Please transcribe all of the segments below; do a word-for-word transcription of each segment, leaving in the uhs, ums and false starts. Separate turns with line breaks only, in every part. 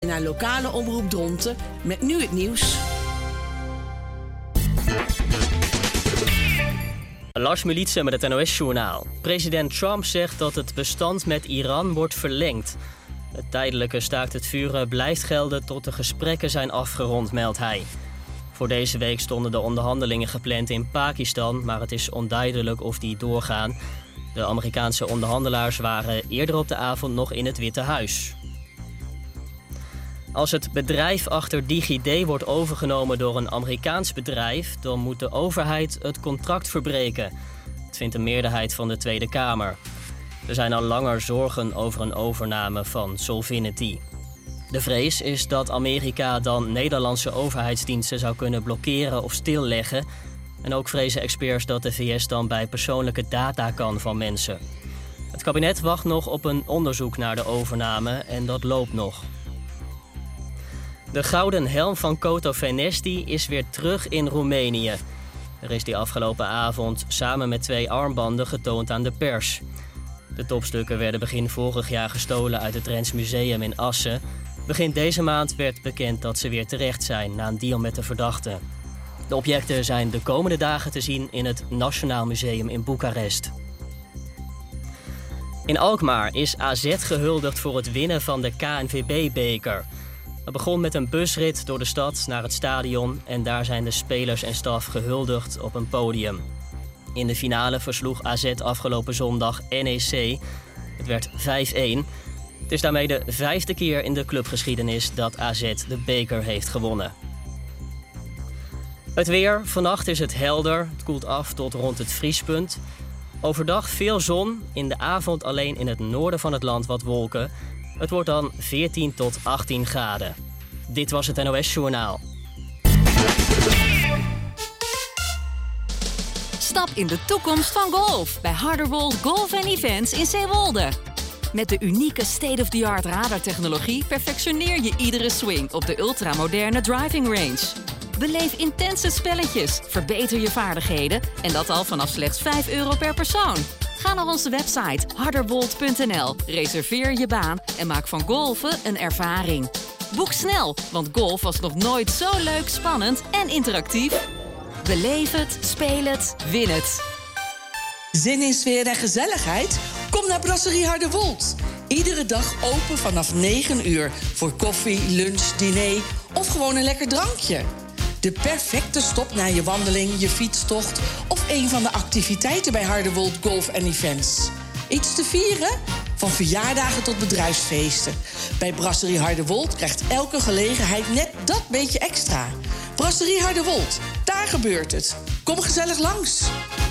naar lokale omroep Dronten met nu het nieuws.
Lars Militsen met het N O S-journaal. President Trump zegt dat het bestand met Iran wordt verlengd. Het tijdelijke staakt het vuren blijft gelden tot de gesprekken zijn afgerond, meldt hij. Voor deze week stonden de onderhandelingen gepland in Pakistan, maar het is onduidelijk of die doorgaan. De Amerikaanse onderhandelaars waren eerder op de avond nog in het Witte Huis. Als het bedrijf achter DigiD wordt overgenomen door een Amerikaans bedrijf, dan moet de overheid het contract verbreken. Dat vindt een meerderheid van de Tweede Kamer. Er zijn al langer zorgen over een overname van Solvinity. De vrees is dat Amerika dan Nederlandse overheidsdiensten zou kunnen blokkeren of stilleggen. En ook vrezen experts dat de V S dan bij persoonlijke data kan van mensen. Het kabinet wacht nog op een onderzoek naar de overname en dat loopt nog. De gouden helm van Coto Venesti is weer terug in Roemenië. Er is die afgelopen avond samen met twee armbanden getoond aan de pers. De topstukken werden begin vorig jaar gestolen uit het Drents Museum in Assen. Begin deze maand werd bekend dat ze weer terecht zijn na een deal met de verdachte. De objecten zijn de komende dagen te zien in het Nationaal Museum in Boekarest. In Alkmaar is A Z gehuldigd voor het winnen van de K N V B-beker. Het begon met een busrit door de stad naar het stadion en daar zijn de spelers en staf gehuldigd op een podium. In de finale versloeg A Z afgelopen zondag N E C. Het werd vijf-een. Het is daarmee de vijfde keer in de clubgeschiedenis dat A Z de beker heeft gewonnen. Het weer. Vannacht is het helder. Het koelt af tot rond het vriespunt. Overdag veel zon. In de avond alleen in het noorden van het land wat wolken. Het wordt dan veertien tot achttien graden. Dit was het N O S-journaal.
Stap in de toekomst van golf bij Harderwold Golf and Events in Zeewolde. Met de unieke state-of-the-art radartechnologie perfectioneer je iedere swing op de ultramoderne driving range. Beleef intense spelletjes, verbeter je vaardigheden en dat al vanaf slechts vijf euro per persoon. Ga naar onze website harderwold punt n l, reserveer je baan en maak van golfen een ervaring. Boek snel, want golf was nog nooit zo leuk, spannend en interactief. Beleef het, speel het, win het.
Zin in sfeer en gezelligheid? Kom naar Brasserie Harderwold. Iedere dag open vanaf negen uur voor koffie, lunch, diner of gewoon een lekker drankje. De perfecte stop na je wandeling, je fietstocht of een van de activiteiten bij Harderwold Golf and Events. Iets te vieren? Van verjaardagen tot bedrijfsfeesten. Bij Brasserie Harderwold krijgt elke gelegenheid net dat beetje extra. Brasserie Harderwold, daar gebeurt het. Kom gezellig langs.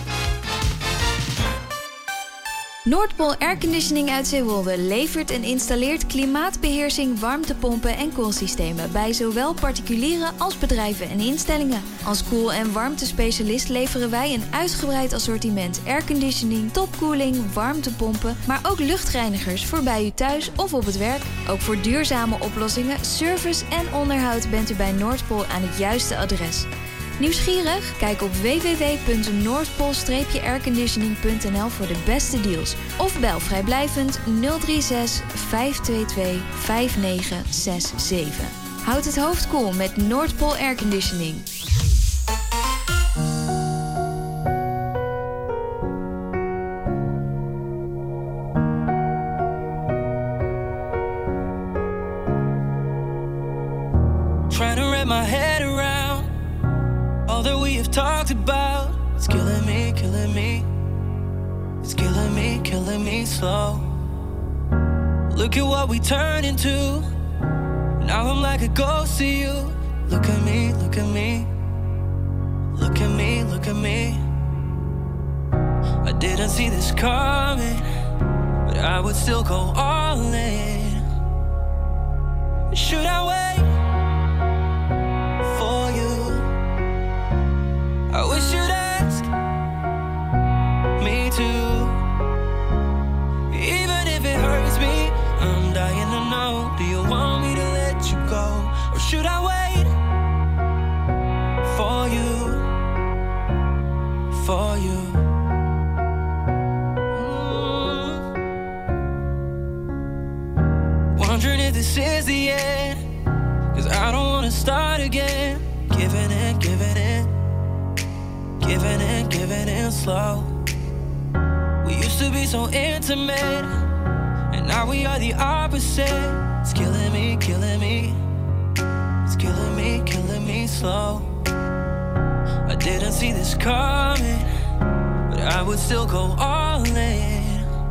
Noordpool Airconditioning uit Zeewolde levert en installeert klimaatbeheersing, warmtepompen en koelsystemen bij zowel particulieren als bedrijven en instellingen. Als koel- en warmtespecialist leveren wij een uitgebreid assortiment airconditioning, topkoeling, warmtepompen, maar ook luchtreinigers voor bij u thuis of op het werk. Ook voor duurzame oplossingen, service en onderhoud bent u bij Noordpool aan het juiste adres. Nieuwsgierig? Kijk op w w w punt noordpool airconditioning punt n l voor de beste deals. Of bel vrijblijvend nul drie zes vijf twee twee vijf negen zes zeven. Houd het hoofd koel met Noordpool Airconditioning.
Trying to wrap my head around all that we have talked about. It's killing me, killing me. It's killing me, killing me slow. Look at what we turned into. Now I'm like a ghost to you. Look at me, look at me. Look at me, look at me. I didn't see this coming, but I would still go all in. Should I wait for you? I wish you'd ask me to. Even if it hurts me, I'm dying to know. Do you want me to let you go? Or should I wait for you? For you. Mm. Wondering if this is the end. wanna start again. Giving in, giving in, giving in, giving in slow. We used to be so intimate, and now we are the opposite. It's killing me, killing me. It's killing me, killing me slow. I didn't see this coming, but I would still go all in.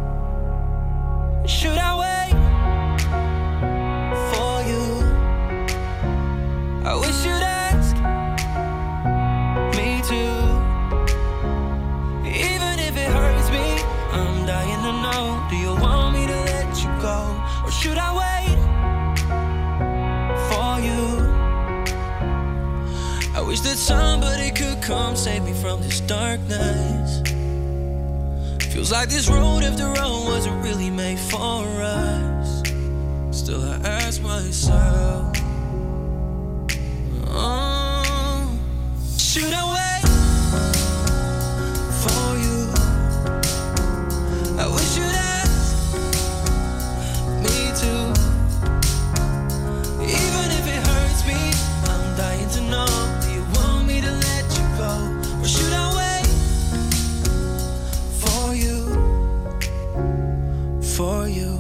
Should I wait for you? I wish you'd ask me to. Even if it hurts me, I'm dying to know. Do you want me to let you go? Or should I wait for you? I wish that somebody could come save me from this darkness. Feels like this road after all wasn't really made for us. Still I ask myself, oh, should I wait for you? I wish you'd ask me to. Even if it hurts me, I'm dying to know. Do you want me to let you go? Or should I wait for you? For you.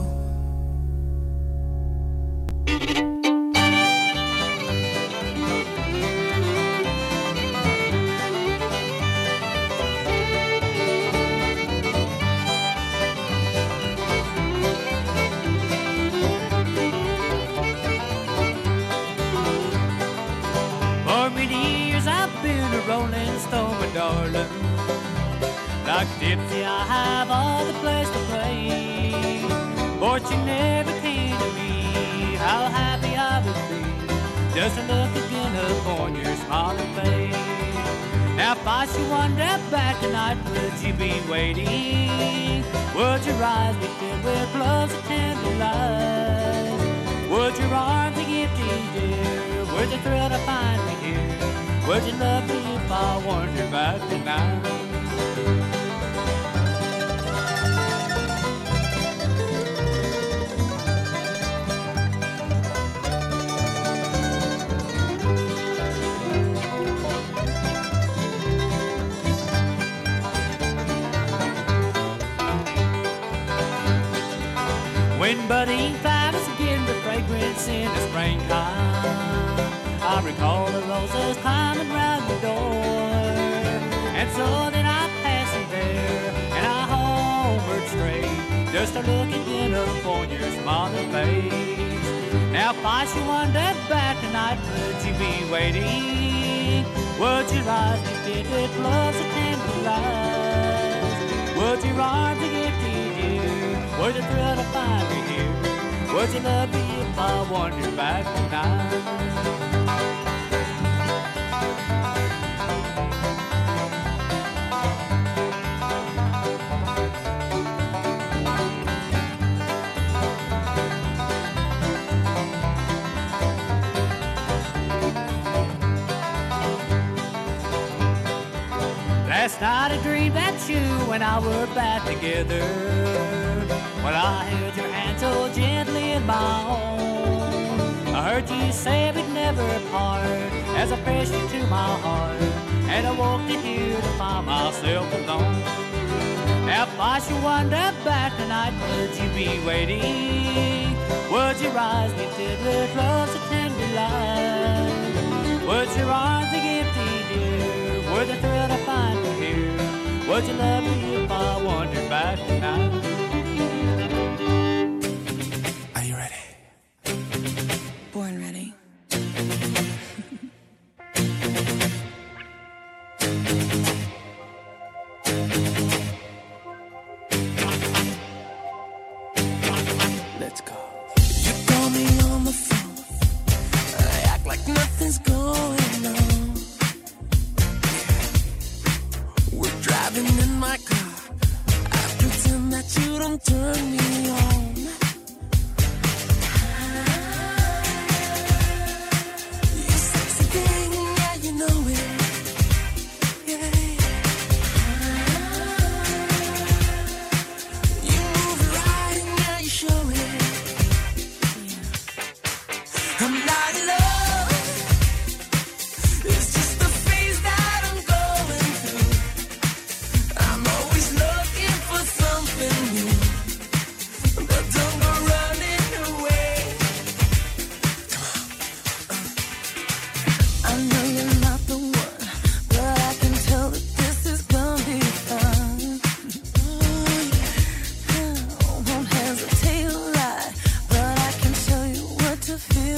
For many years I've been a rolling stone, my darling. Like Dipsy, I have all the place to play. But you never came to me. How happy I would be just to look again upon your smiling face. Now if I should wander back tonight, would you be waiting? Would your eyes be filled with love's tender light? Would your arms be empty, dear? Would you thrill to find me here? Would you love me if I wander back tonight? When budding flowers begin to fragrance in the springtime, I recall the roses climbing round the door. And so then I pass them there, and I homeward stray, just to look again upon your smiling face. Now if I should wander back tonight, would you be waiting? Would your eyes be filled with love's tender light? Would your arms be empty, dear? Would you thrill to find me here? Would you love me if I wander back tonight? Last night I dreamed that you and I were back together, when I held your hand so gently in my own. I heard you say we'd never part, as I pressed you to my heart, and I walked in here to find myself alone. Now if I should wander back tonight, would you be waiting? Would your eyes be filled with love's tender light? Would your arms be empty, dear? Would the thrill to find me here? Would you love me if I wandered back tonight?
Are you ready?
Born ready.
Let's go. You call me on the phone, I act like nothing's going on. We're driving in my car, I pretend that you don't turn me on.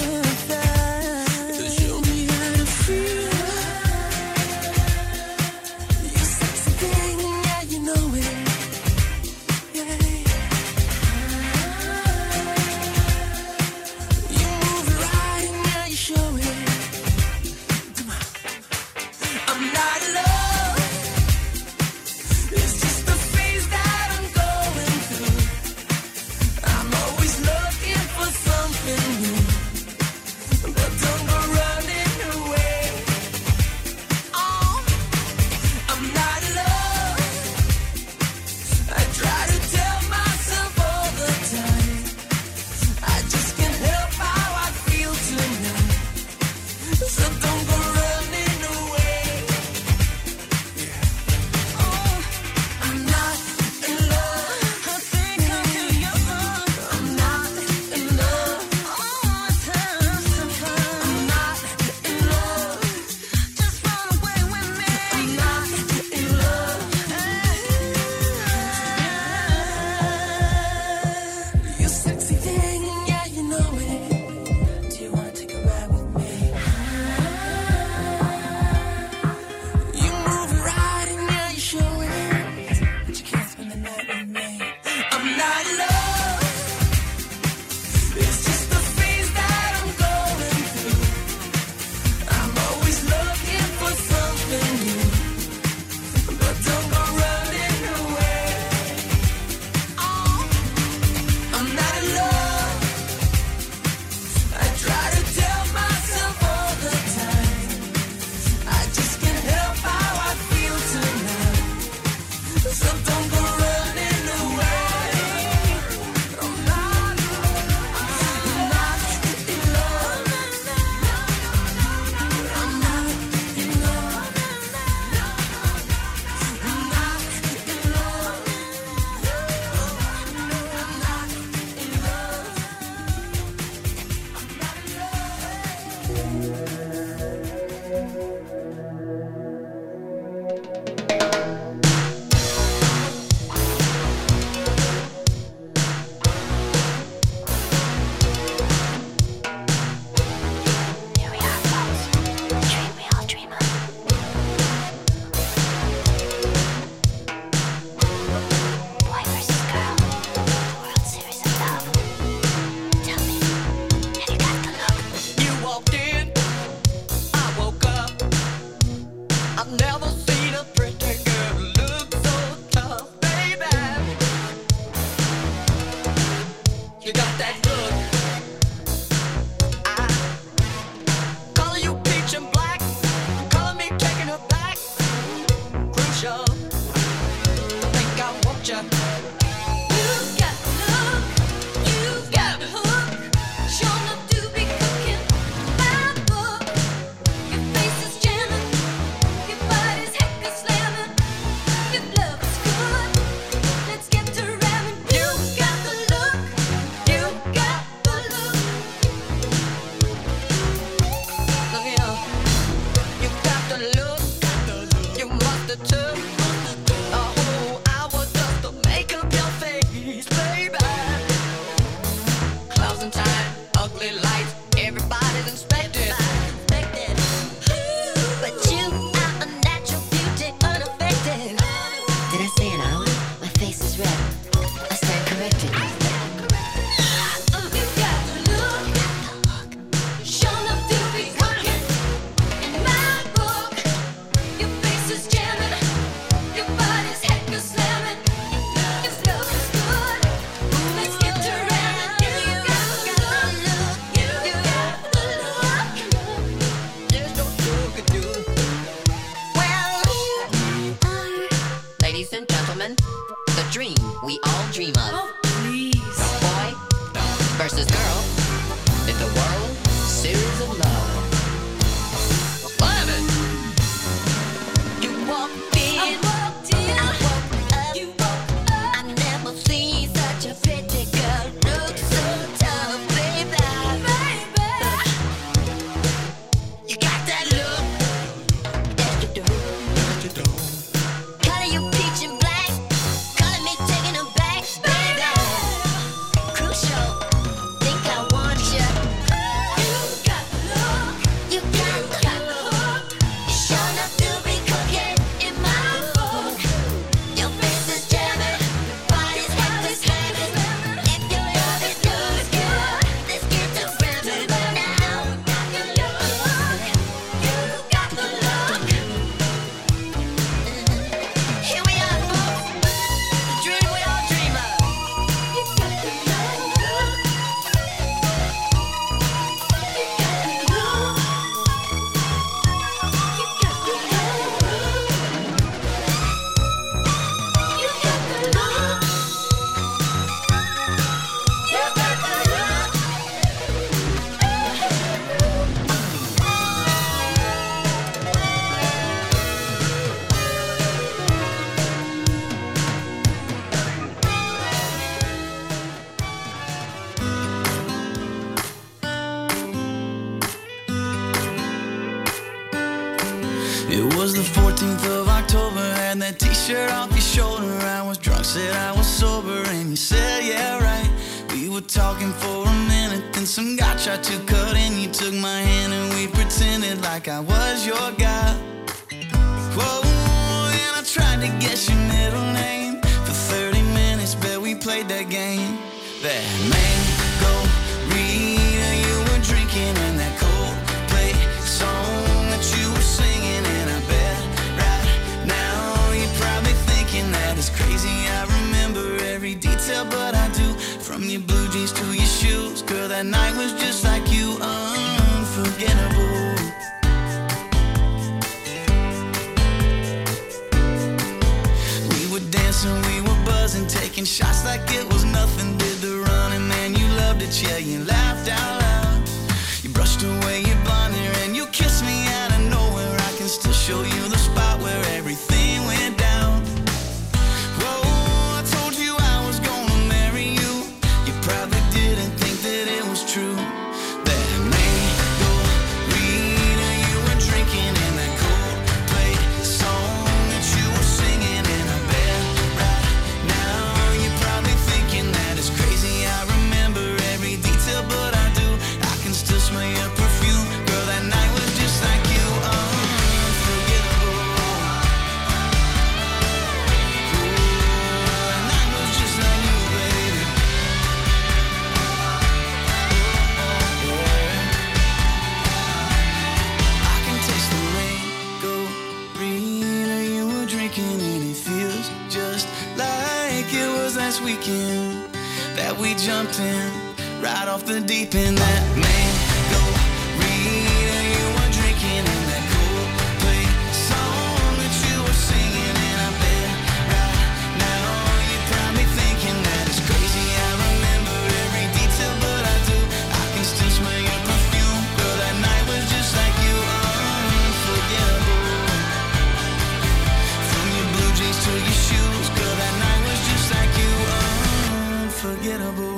Something new.
It was the fourteenth of October, had that t-shirt off your shoulder. I was drunk, said I was sober, and you said, yeah, right. We were talking for a minute, then some guy tried to cut in. You took my hand and we pretended like I was your guy. Whoa, and I tried to guess your middle name. For thirty minutes, bet we played that game. That mango Rita you were drinking, and that Coldplay song that you were singing. And I bet right now you're probably thinking that it's crazy I remember every detail, but I do. From your blue jeans to your shoes, girl, that night was just like you, unforgettable. We were dancing, we were buzzing, taking shots like it was nothing. Did the running, man, you loved it, yeah, you laughed out loud. You brushed away your blonde hair and you kissed me out of nowhere. I can still show you the spot where everything went down. Whoa, I told you I was gonna marry you. You probably didn't think that it was true. That mango Rita you were drinking, and that Coldplay song that you were singing. And I bet right now you're probably thinking that it's crazy I remember every detail, but I do. I can still smell your perfume, girl, that night was just like you, unforgettable. Ooh, that night was just like you, baby. I can taste the mango Rita you were drinking, and it feels just like it was last weekend that we jumped in right off the deep end. That mango Rita you were drinking, and that Coldplay song that you were singing. And I bet right now you're probably thinking that it's crazy I remember every detail, but I do. I can still smell your perfume, girl, that night was just like you, unforgettable. From your blue jeans to your shoes, girl, that night was just like you, unforgettable.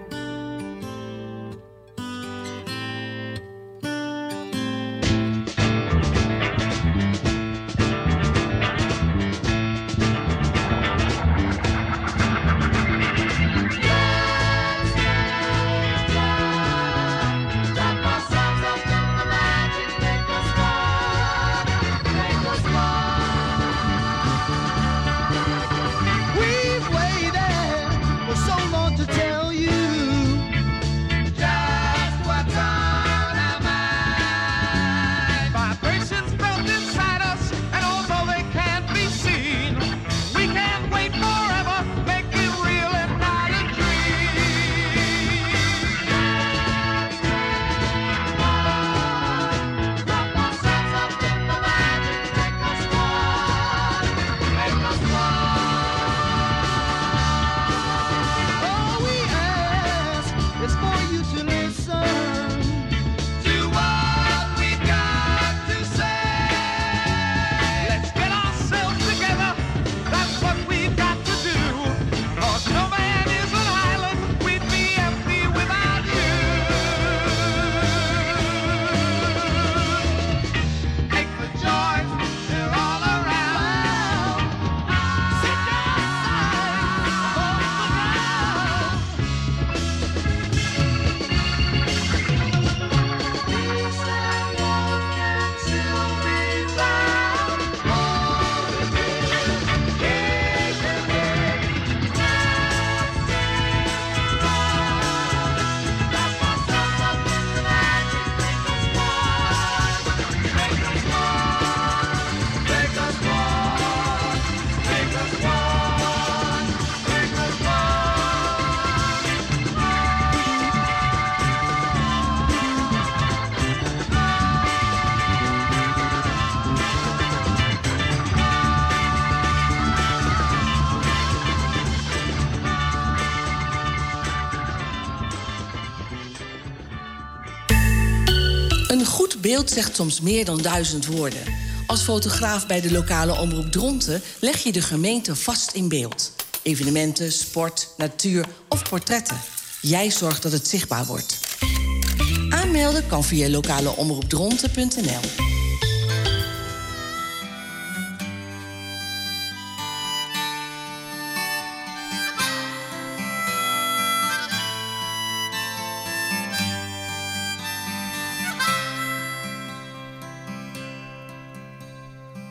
We've waited for so long to tell you just what's on our mind. Vibrations felt inside us, and although they can't be seen, we can't wait forever. Make it real and not a All we ask is for you to listen to what we got to say. Let's get ourselves together, that's what we've got to do. 'Cause no man is an island, we'd be empty without you. Make the joys, they're all around. Set your sights on the ground. Peace and love can still be found. All the good, keep it good. Let's stay around. Wrap ourselves up in the magic, make us one. Make us one. Make us one. Make us one. Make us one.
Een goed beeld zegt soms meer dan duizend woorden. Als fotograaf bij de lokale omroep Dronten leg je de gemeente vast in beeld. Evenementen, sport, natuur of portretten. Jij zorgt dat het zichtbaar wordt. Aanmelden kan via lokaleomroepdronten punt n l.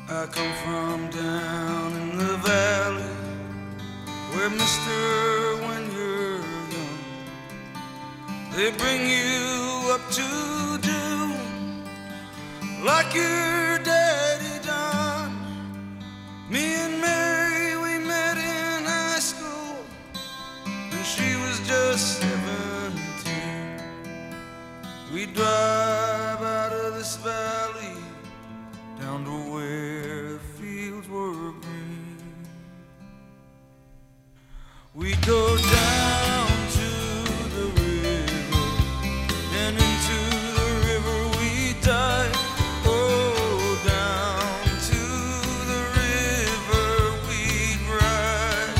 I come from down in the valley, where mister, when you're young, they bring you up to do like your daddy done. Me and Mary, we met in high school, and she was just seventeen. We drive out of this valley down to where the fields were green. We go down to the river, and into the river we dive. Oh, down to the river we'd ride.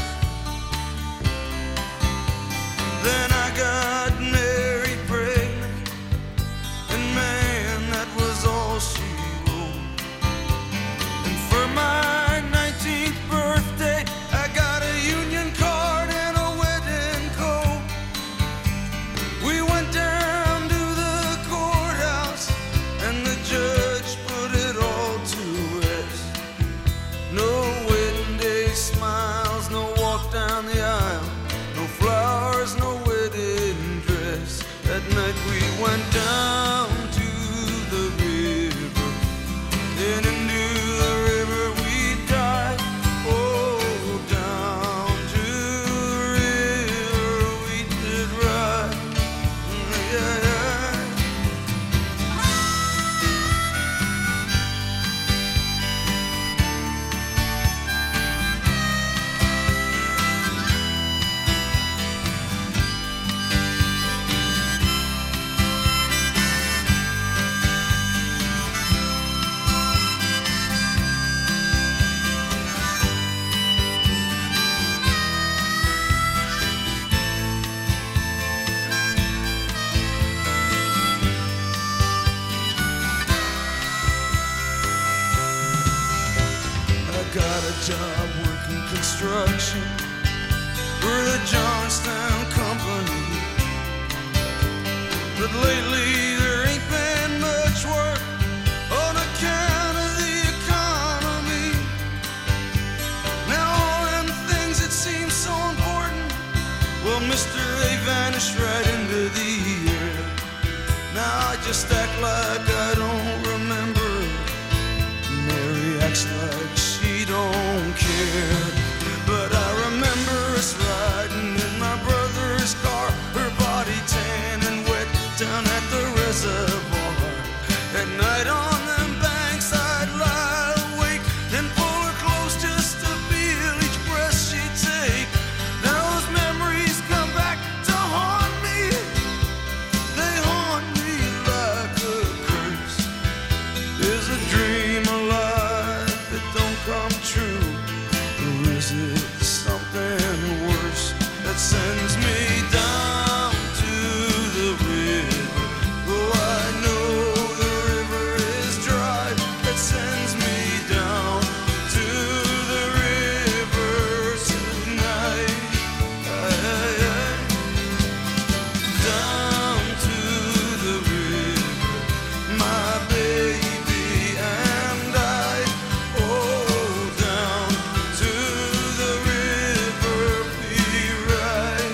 Then I got married pregnant, and man, that was all she wrote. And for my nineteenth birthday, I got a union card and a wedding coat. We went down to the courthouse, and the judge put it all to rest. No wedding day smiles, no walk down the aisle, no flowers, no wedding dress. That night we went down to the river, then into the river we dive. Oh, down to the river we did ride. Yeah, yeah. I got a job working construction for the Johnstown Company, but lately there ain't been much work on account of the economy. Now all them things that seem so important, well, mister, they vanished right into the air. Now I just act like I don't remember. Mary acts like she don't care, but I remember us riding in my brother's car, her body tan and wet down at the reservoir. At night on them banks I'd lie awake and pull her close just to feel each breath she'd take. Now those memories come back to haunt me. They haunt me like a curse. Is a dream alive that don't come true, or is it something worse that sends me down to the river? Oh, I know the river is dry, that sends me down to the river tonight. Aye, aye, aye. Down to the river, my baby and I. Oh, down to the river we ride.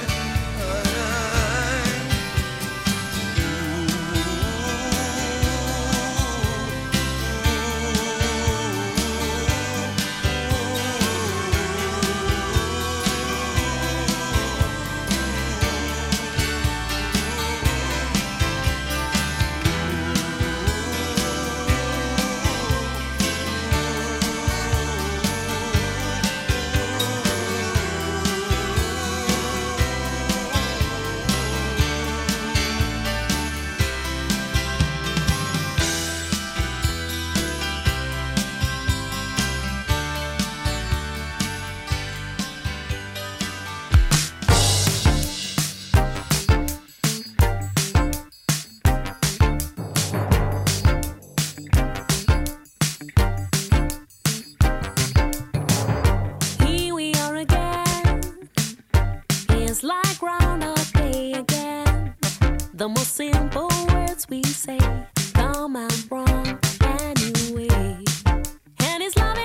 The most simple words we say come out wrong anyway. And it's not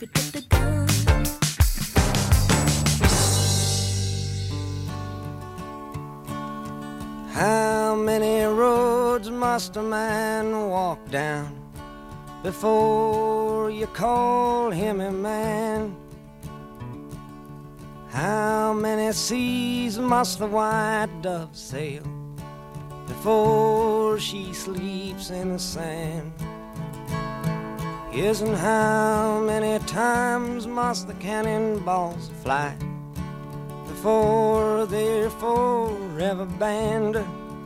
secret of the gun.
How many roads must a man walk down before you call him a man? How many seas must the white dove sail before she sleeps in the sand? Yes, and how many times must the cannonballs fly before they're forever banned?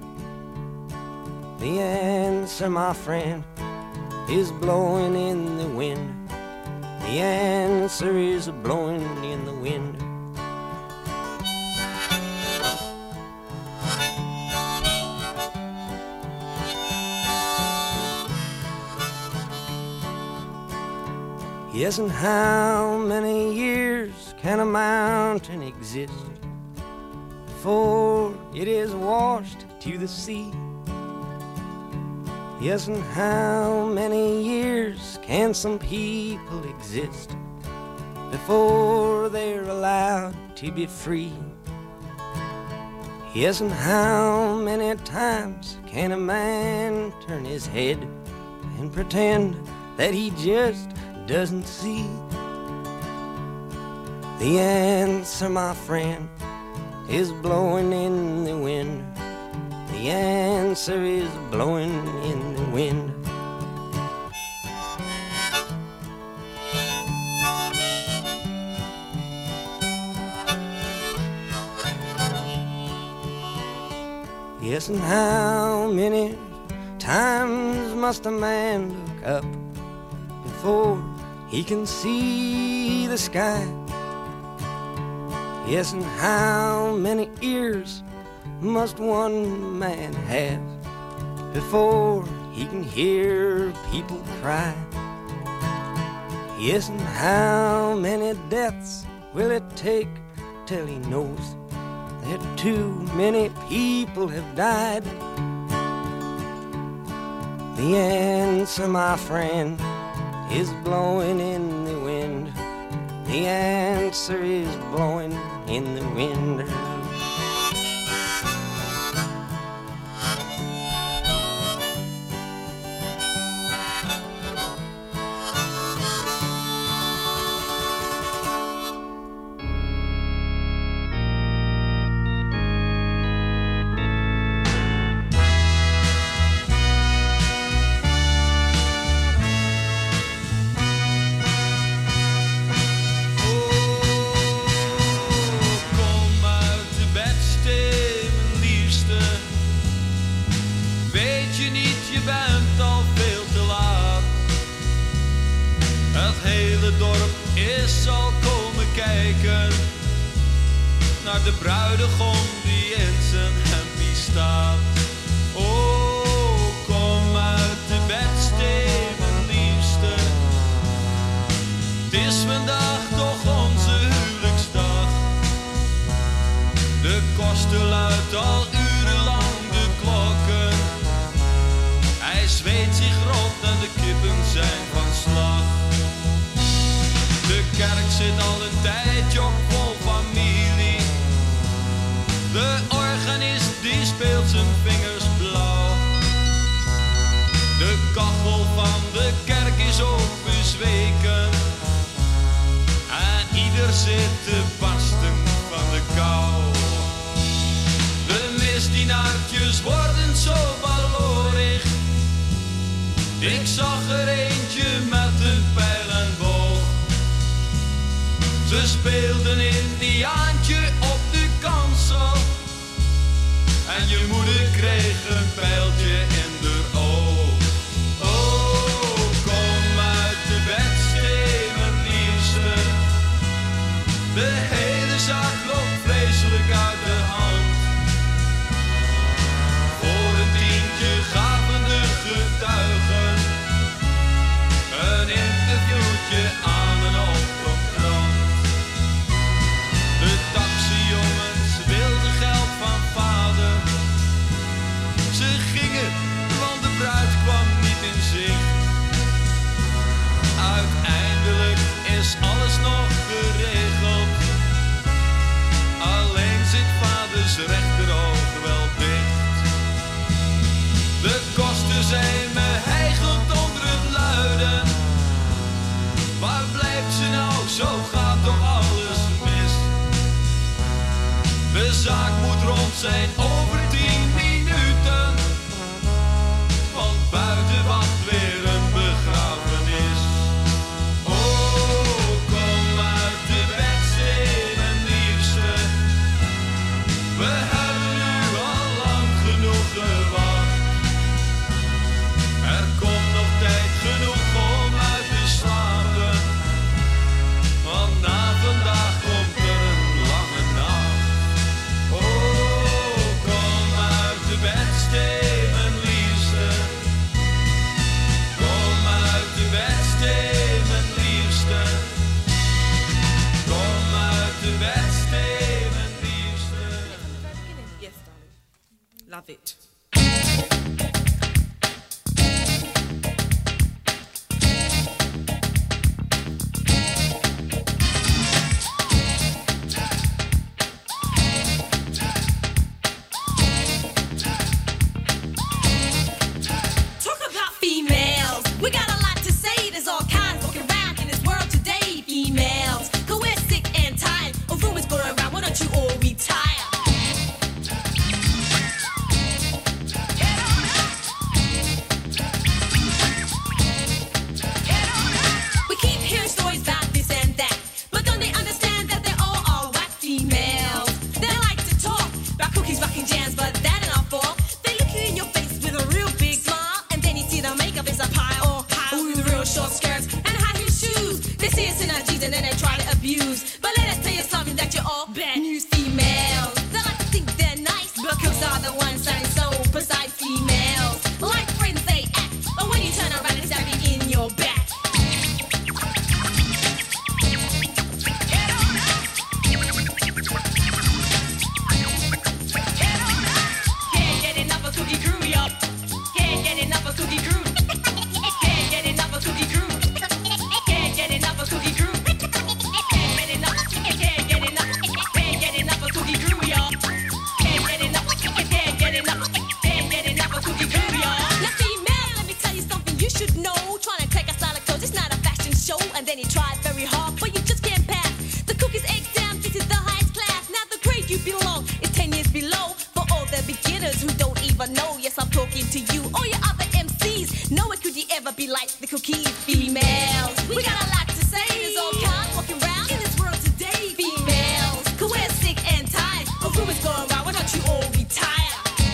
The answer, my friend, is blowing in the wind. The answer is blowing in the wind. Yes, and how many years can a mountain exist before it is washed to the sea? Yes, and how many years can some people exist before they're allowed to be free? Yes, and how many times can a man turn his head and pretend that he just doesn't see? The answer, my friend, is blowing in the wind. The answer is blowing in the wind. Yes, and how many times must a man look up before he can see the sky? Yes, and how many ears must one man have before he can hear people cry? Yes, and how many deaths will it take till he knows that too many people have died? The answer, my friend, is blowing in the wind. The answer is blowing in the wind.
Naar de bruidegom die in zijn hempie staat. Oh, kom uit de bedstee, mijn liefste. Het is vandaag toch onze huwelijksdag. De koster luidt al urenlang de klokken. Hij zweet zich rot en de kippen zijn van slag. De kerk zit al een tijdje op vol familie. De organist die speelt zijn vingers blauw. De kachel van de kerk is ook bezweken. En ieder zit te barsten van de kou. De misdienaartjes worden zo ballorig. Ik zag er eentje met een pijl en boog. Ze speelden Indiaantje op de kansel. En je moeder kreeg een pijltje in de oog. Oh, kom uit de bedstee, mijn liefste. De hele zaak loopt vreselijk uit de hand. Voor een tientje gaven de getuigen een interviewtje aan een oproepkrant. De taxijongens wilden geld van vader. Ze gingen, want de is alles nog geregeld. Alleen zit vaders rechteroog wel dicht. De kosten zijn me hijgend onder het luiden. Waar blijft ze nou? Zo gaat toch alles mis. De zaak moet rond zijn over tien minuten. Want buiten wacht weer een begrafenis. Oh, kom uit de bedstee, mijn liefste. We hebben nu al lang genoeg gewacht. Er komt nog tijd genoeg om uit te slapen. Want na vandaag komt er een lange nacht. Oh, kom uit de bedstee, mijn liefste. Kom uit de bedstee, mijn liefste. Kom uit de bedstee, mijn liefste.
Yes, darling. Love it.
Talk about females. We got a lot to say. There's all kinds walking around in this world today. Females, 'cause we're sick and tired of rumors going around. Why don't you all retire? We keep hearing stories about this and that, but don't they understand that they're all all white females? They like to talk about cookies, rocking jams, but that ain't our fault. They look you in your face with a real big smile, and then you see their makeup is a pile or pile with real short skirts and high heel shoes. They see us in our jeans and then they try to abuse. But let us tell you something that you're all bad news females. They like to think they're nice, but cooks are the ones sounding so precise. Females like friends they act, but when you turn around it's stabbing in your back. Can't get enough of Cookie Crew, yup. Can't get enough of Cookie Crew. Can't get enough of Cookie Crew. Can't get enough of Cookie Crew. Can't get enough. Can't get enough. Can't get enough of Cookie Crew, yup. Can't get enough. Can't get enough. Can't get enough of Cookie Crew, yup. Now, female, let me tell you something you should know. Trying to take a style of clothes, it's not a fashion show, and then you try very hard, but you just can't pass the cookies exam. This is the highest class. Now the grade you belong is ten years below. For all the beginners who don't even know, yes, I'm talking to you. All your other M Cs, nowhere could you ever be like the cookies. Females, we got a lot to say. There's all kinds walking around in this world today. Females, 'cause we're sick and tired of rumors going around. Why don't you all retire?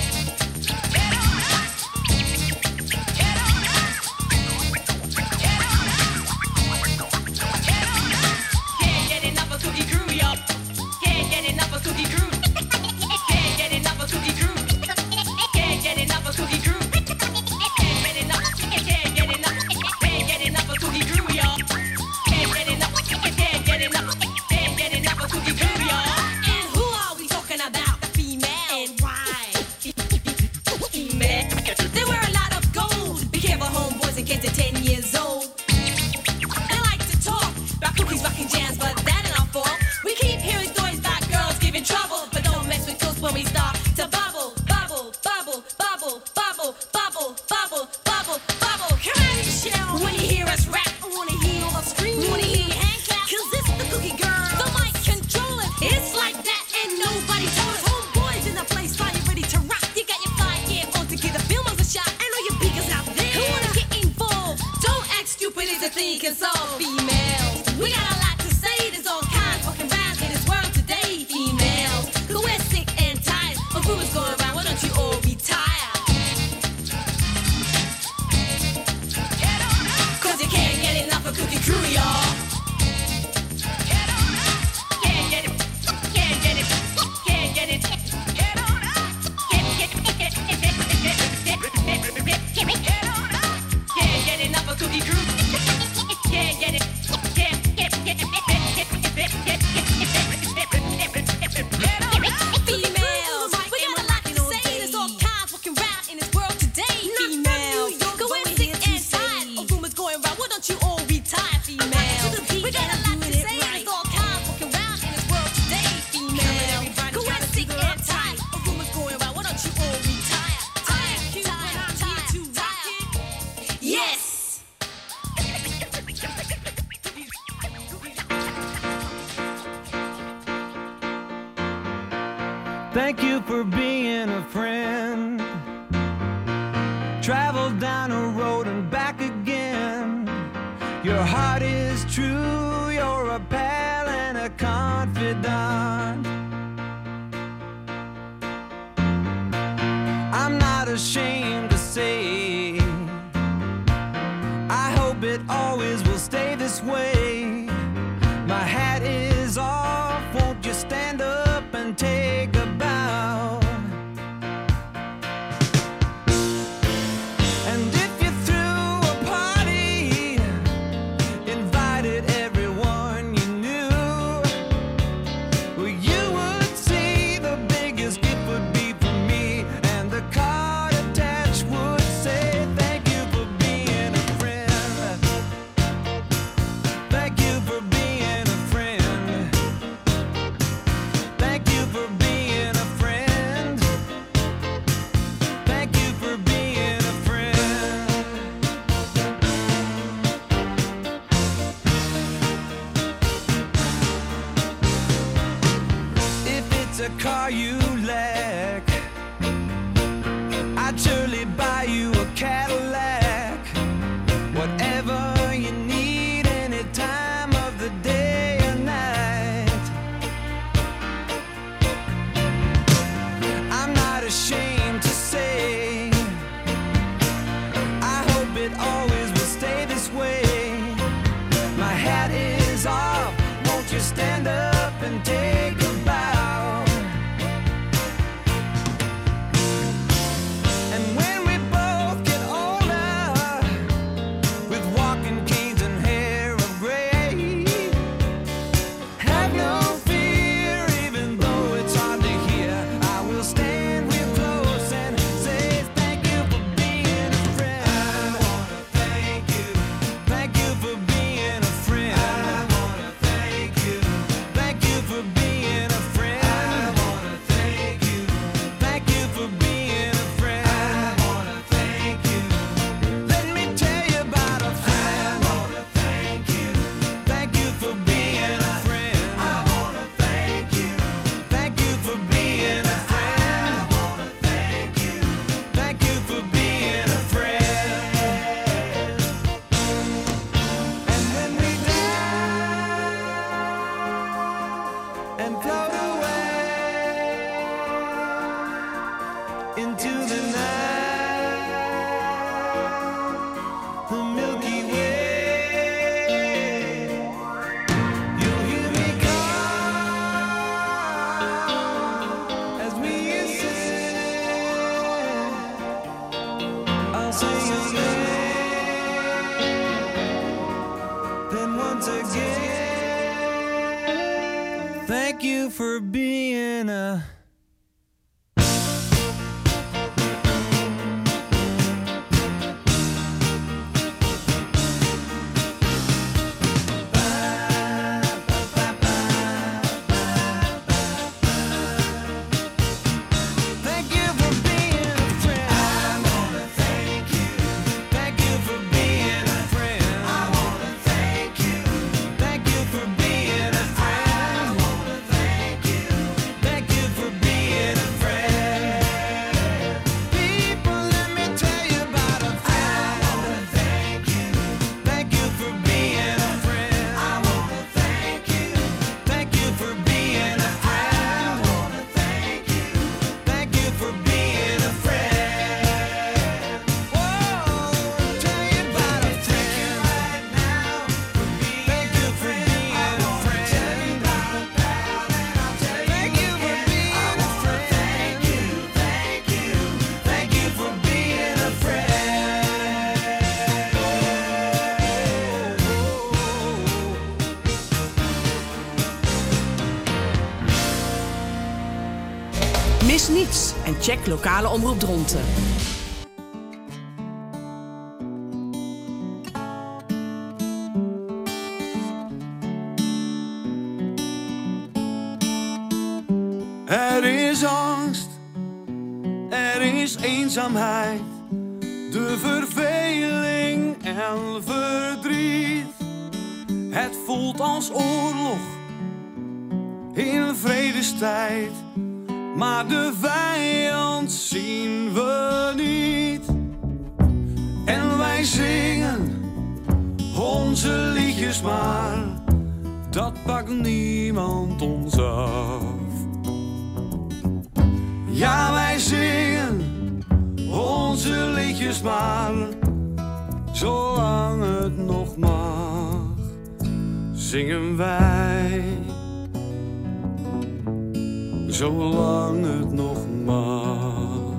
Can't get enough of Cookie Crew, yup. Can't get enough of Cookie Crew. Can't get enough of Cookie Crew. Can't get enough of Cookie Crew. Can't get enough. Can't get enough. Can't get enough of Cookie Crew, yup. Can't get enough. Can't get enough. Can't get enough of Cookie Crew, yup. And who are we talking about? The female. And why? Female. They wear a lot of gold. Be careful, homeboys, in case they're ten years old. They like to talk about cookies, rocking jams, but that ain't our fault. We keep hearing stories about girls giving trouble, but don't mess with us when we start to bubble, bubble, bubble, bubble, bubble, bubble, bubble, bubble, bubble. Come on, Michelle. When you hear us rap, I wanna hear all the scream. Wanna hear your hand clap, 'cause it's the Cookie Girl. The mic controller, it's like that, and nobody told us. Homeboys in the place, are you ready to rock? You got your fire gear on to get a film of a shot, and all your beakers out there who wanna get involved. Don't act stupid, it's a thing can solve. Females, we got a lot to say. There's all kinds walking around in this world today. Females, 'cause we're sick and tired of rumors going around. Why don't you all retire? 'Cause you can't get enough of Cookie Crew, y'all. Can't get it. Can't get it. Can't get it. Get on up. Can't get it. Can't get enough of Cookie Crew. Can't get it. Can't get get Females, we got a lot to say. There's all kinds walking around in this world today. Females, 'cause we're sick and tired of rumors going around. Why don't you all retire? Females, we got a lot
Thank you for being a friend. Travel down a road and back again. Your heart is true, you're a pal and a confidant. I'm not ashamed to say, I hope it always will stay this way. My hat is off, won't you stand up and take a bow? And if you threw a party, invited everyone you knew, well, you would see the biggest gift would be from me, and the card attached would say, thank you for being a friend. Thank you for being a friend. Thank you for being a friend. Thank you for being a friend. If it's a car you lack, I'd surely buy you a Cadillac. Whatever you need, any time of the day or night. I'm not ashamed to say, I hope it always will stay this way. My hat is off, won't you stand up and take a bow? And when we both get older, with walking canes and hair of gray, have no fear, even though it's hard to hear. I will stand real close and say thank you for being a friend. I wanna thank you. Thank you for being a friend. I wanna thank you. Thank you for being a friend. I wanna thank you. Thank you for being a friend. I wanna thank you. Let me tell you about a friend. I wanna thank you. Thank you for being a friend. I wanna thank you. Thank you for being a friend. I wanna thank you. Thank you for being a friend. And when we die and float away into the night, the Milky Way, you'll hear me call as we ascend. I'll say your name, then once again, thank you for being a Thank you for being a friend. I wanna thank you. Thank you for being a friend. I wanna thank you. Thank you for being a friend. I wanna thank you. Thank you for being a friend. People, let me tell you about a friend. I wanna thank you. Thank you for being a friend. I wanna thank you. Thank you for being a friend. I wanna thank you. Thank you for being a friend. Whoa, tell you about a friend right now. Thank you for being a friend. Tell you about a pal, and I'll tell you thank you for being a friend. Thank you, thank you, thank you for being a friend.
Mis niets en check lokale omroep Dronten.
Er is angst, er is eenzaamheid, de verveling en verdriet. Het voelt als oorlog in vredestijd, maar de vijand zien we niet. En wij zingen onze liedjes maar, dat pakt niemand ons af. Ja, wij zingen onze liedjes maar, zolang het nog mag, zingen wij. Zolang het nog mag.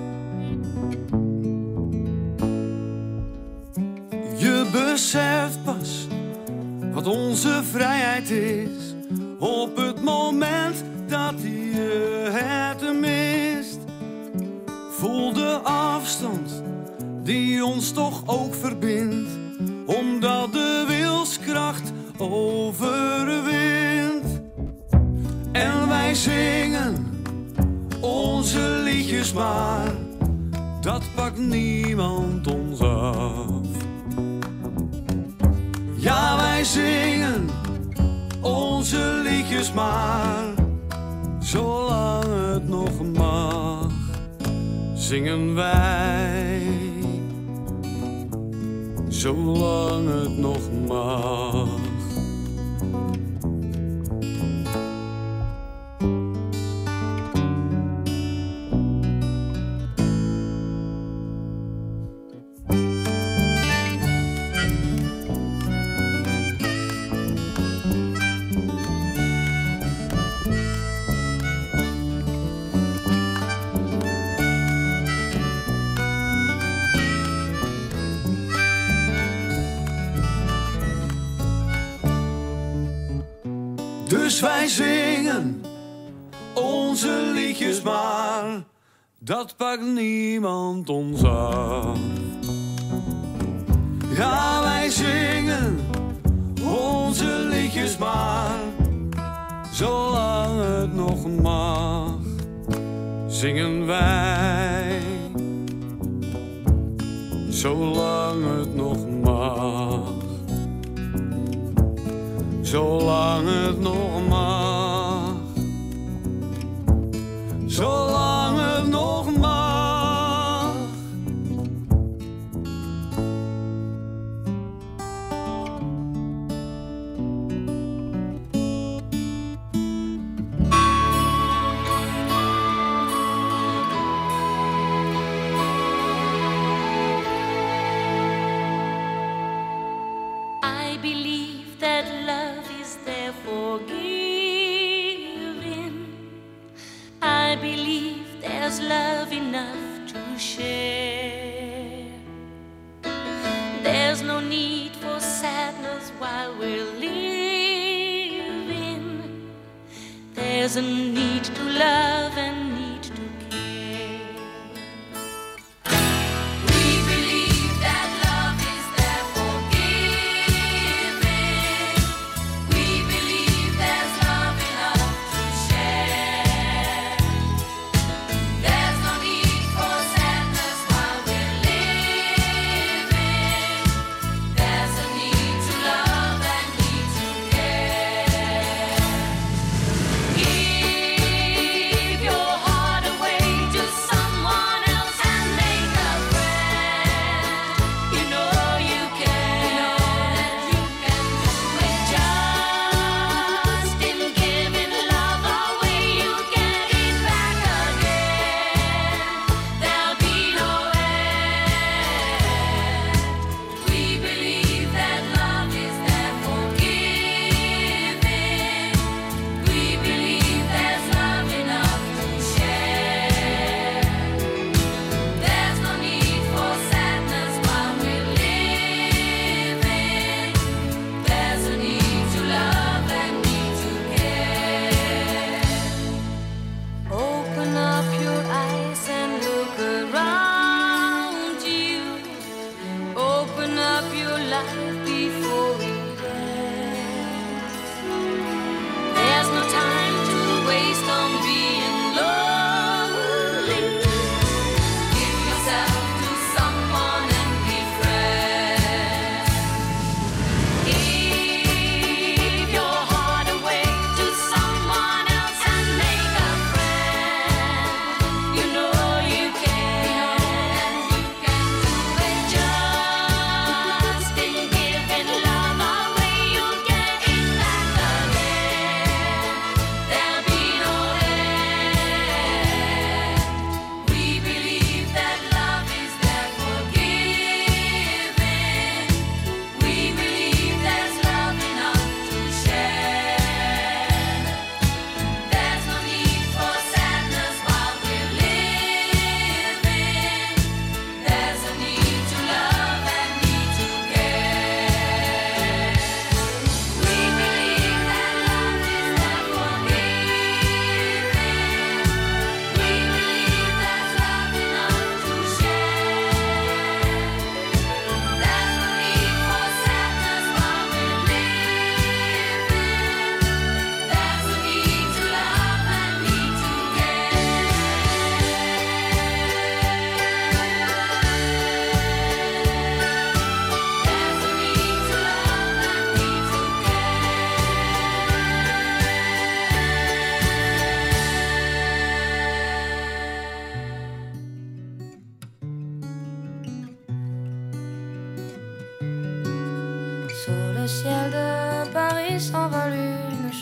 Je beseft pas wat onze vrijheid is op het moment dat je het mist. Voel de afstand die ons toch ook verbindt, omdat de wilskracht overwint. En wij zingen onze liedjes maar, dat pakt niemand ons af. Ja, wij zingen onze liedjes maar, zolang het nog mag, zingen wij. Zolang het nog mag. Dus wij zingen onze liedjes maar, dat pakt niemand ons af. Ja, wij zingen onze liedjes maar, zolang het nog mag, zingen wij. Zolang het nog mag. Zolang het nog mag. Zolang het nog mag.
I believe that love is there for giving. I believe there's love enough to share. There's no need for sadness while we're living. There's a need to love and need to care. We believe that love is there for giving. We believe there's love enough to share. There's no need for sadness while we're living. There's a need to love and need to care. Give your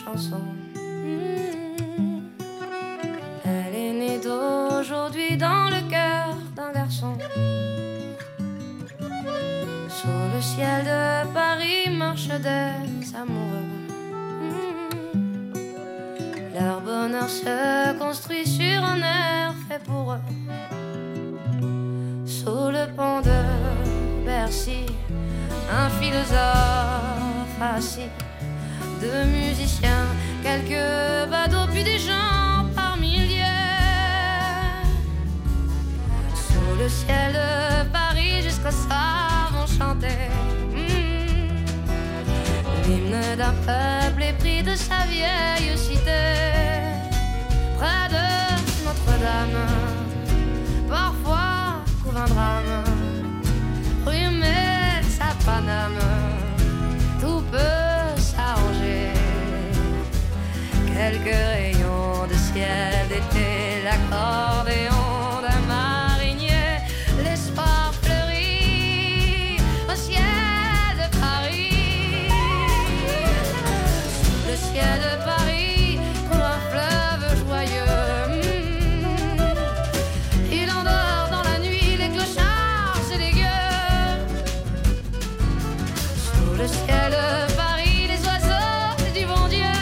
chanson. Elle est née d'aujourd'hui dans le cœur d'un garçon. Sous le ciel de Paris marchent des amoureux. Leur bonheur se construit sur un air fait pour eux. Sous le pont de Bercy, un philosophe assis, deux musiciens, quelques badauds, puis des gens par milliers. Sous le ciel de Paris, jusqu'au soir vont chanter mmh, l'hymne d'un peuple épris de sa vieille cité. Près de Notre-Dame, parfois couvre un drame. Rue Metz à Paname, tout peut s'arranger. Quelques rayons de ciel d'été, l'accordéon d'un marinier, l'espoir fleurit au ciel de Paris. Le ciel de Paris coule un fleuve joyeux. Mmh. Il endort dans la nuit les clochards et les gueux. Sous le ciel de Paris, les oiseaux du bon Dieu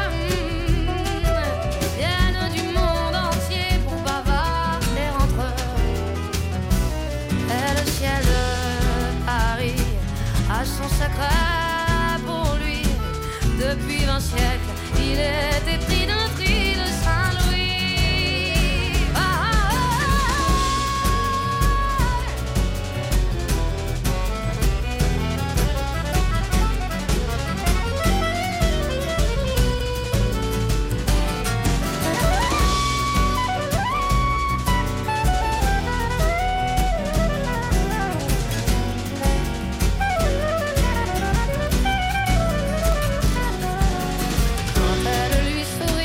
viennent du monde entier pour bavarder entre eux. Et le ciel de Paris a son secret pour lui. Depuis vingt siècles, il est épris d'un tri de Saint-Louis. Ah, ah, Quand elle lui sourit,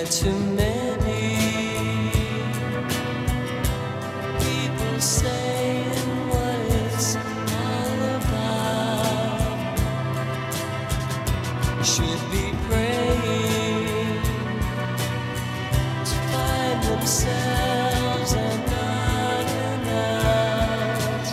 too many people saying what it's all about. Should be praying to find themselves and not and out.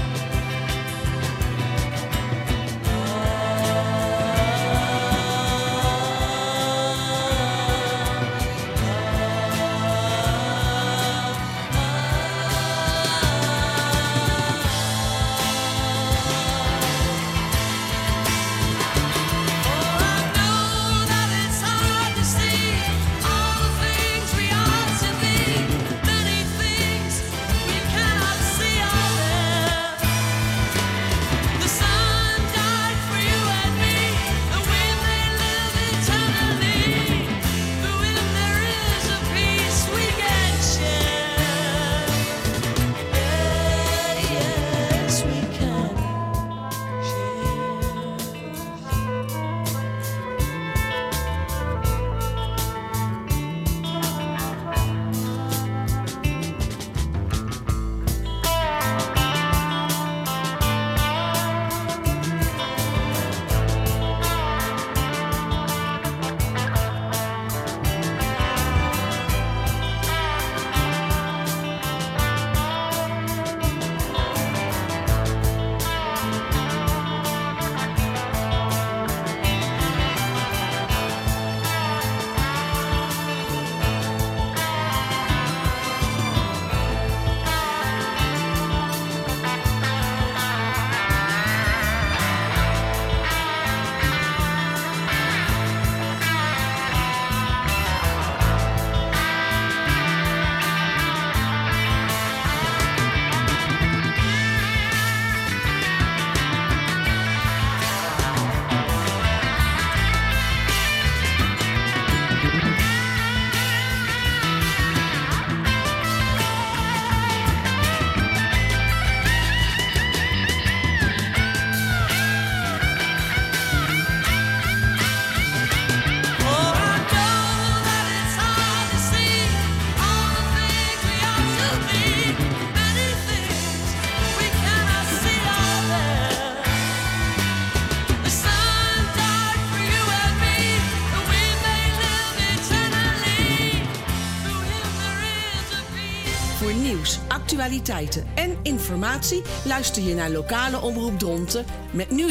Voor nieuws, actualiteiten en informatie luister je naar lokale omroep Dronten met nu